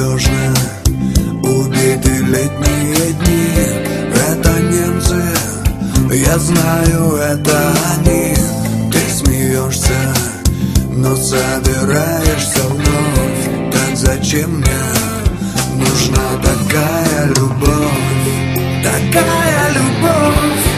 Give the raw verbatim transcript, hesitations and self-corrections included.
надежно убиты летние дни. Это немцы, я знаю, это они. Ты смеешься, но собираешься вновь. Так зачем мне нужна такая любовь? Такая любовь.